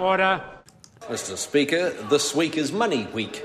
Order. Mr. Speaker, this week is Money Week.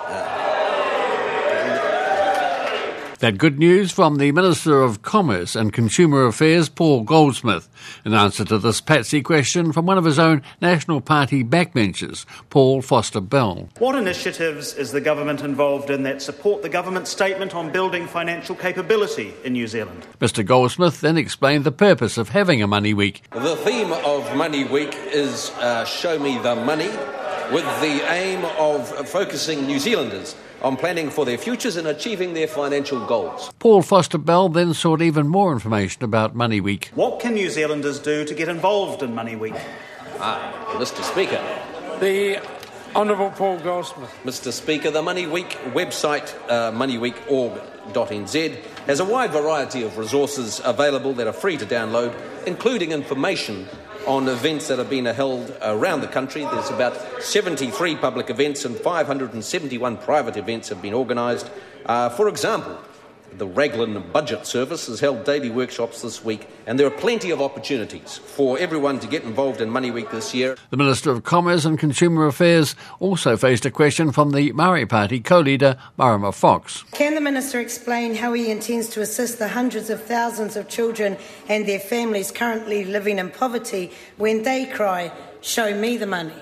That good news from the Minister of Commerce and Consumer Affairs, Paul Goldsmith, in answer to this patsy question from one of his own National Party backbenchers, Paul Foster Bell. What initiatives is the government involved in that support the government's statement on building financial capability in New Zealand? Mr. Goldsmith then explained the purpose of having a Money Week. The theme of Money Week is Show Me the Money, with the aim of focusing New Zealanders on planning for their futures and achieving their financial goals. Paul Foster Bell then sought even more information about Money Week. What can New Zealanders do to get involved in Money Week? Mr. Speaker. The Honourable Paul Goldsmith. Mr. Speaker, the Money Week website, moneyweek.org.nz, has a wide variety of resources available that are free to download, including information on events that have been held around the country. There's about 73 public events and 571 private events have been organised. For example, the Raglan Budget Service has held daily workshops this week, and there are plenty of opportunities for everyone to get involved in Money Week this year. The Minister of Commerce and Consumer Affairs also faced a question from the Maori Party co-leader, Marama Fox. Can the Minister explain how he intends to assist the hundreds of thousands of children and their families currently living in poverty when they cry, "Show me the money"?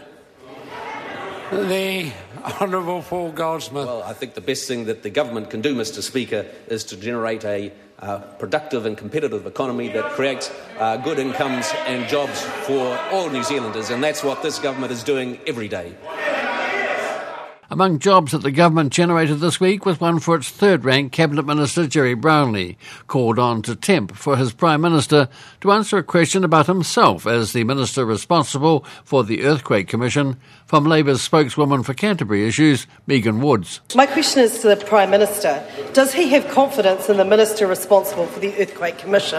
The Honourable Paul Goldsmith. Well, I think the best thing that the government can do, Mr. Speaker, is to generate a productive and competitive economy that creates good incomes and jobs for all New Zealanders, and that's what this government is doing every day. Among jobs that the government generated this week was one for its third-rank Cabinet Minister, Gerry Brownlee, called on to temp for his Prime Minister to answer a question about himself as the Minister responsible for the Earthquake Commission, from Labour's spokeswoman for Canterbury Issues, Megan Woods. My question is to the Prime Minister. Does he have confidence in the Minister responsible for the Earthquake Commission?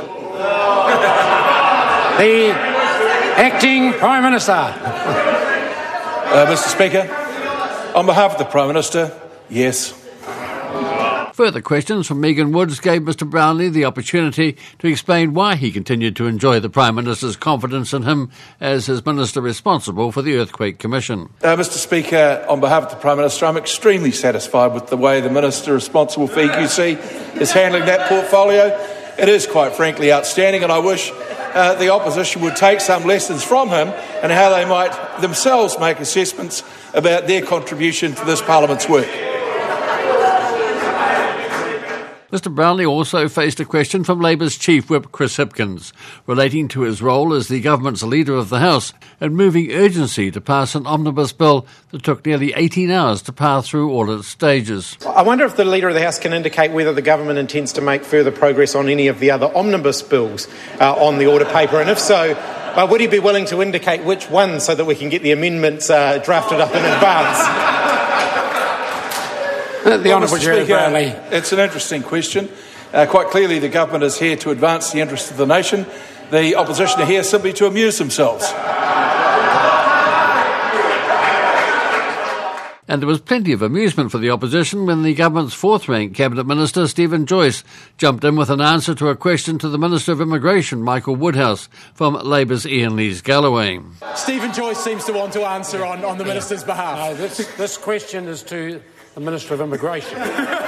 The Acting Prime Minister. Mr. Speaker, on behalf of the Prime Minister, yes. Further questions from Megan Woods gave Mr Brownlee the opportunity to explain why he continued to enjoy the Prime Minister's confidence in him as his Minister responsible for the Earthquake Commission. Mr. Speaker, on behalf of the Prime Minister, I'm extremely satisfied with the way the Minister responsible for EQC is handling that portfolio. It is, quite frankly, outstanding, and I wish the opposition would take some lessons from him and how they might themselves make assessments about their contribution to this Parliament's work. Mr Brownlee also faced a question from Labour's Chief Whip, Chris Hipkins, relating to his role as the government's Leader of the House and moving urgency to pass an omnibus bill that took nearly 18 hours to pass through all its stages. I wonder if the Leader of the House can indicate whether the government intends to make further progress on any of the other omnibus bills on the order paper, and if so, would he be willing to indicate which one so that we can get the amendments drafted up in advance? The Honourable Gerry Brownlee. It's an interesting question. Quite clearly the government is here to advance the interests of the nation. The opposition are here simply to amuse themselves. And there was plenty of amusement for the opposition when the government's fourth-rank Cabinet Minister, Stephen Joyce, jumped in with an answer to a question to the Minister of Immigration, Michael Woodhouse, from Labour's Ian Lees-Galloway. Stephen Joyce seems to want to answer on the Minister's behalf. No, this question is to the Minister of Immigration.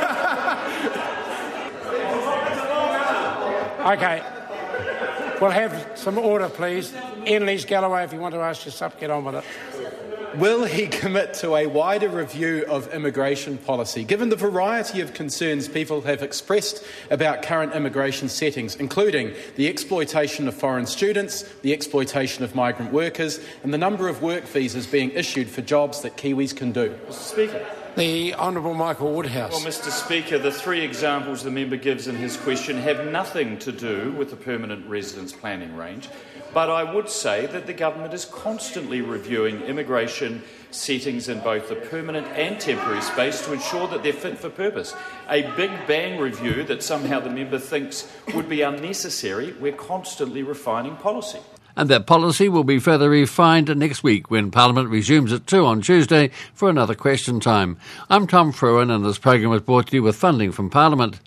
OK. We'll have some order, please. Ian Lees-Galloway, if you want to ask your sup, get on with it. Will he commit to a wider review of immigration policy, given the variety of concerns people have expressed about current immigration settings, including the exploitation of foreign students, the exploitation of migrant workers, and the number of work visas being issued for jobs that Kiwis can do? Mr. Speaker. The Honourable Michael Woodhouse. Well, Mr. Speaker, the three examples the member gives in his question have nothing to do with the permanent residence planning range, but I would say that the government is constantly reviewing immigration settings in both the permanent and temporary space to ensure that they're fit for purpose. A big bang review that somehow the member thinks would be unnecessary, we're constantly refining policy. And that policy will be further refined next week when Parliament resumes at 2 on Tuesday for another question time. I'm Tom Fruin, and this programme is brought to you with funding from Parliament.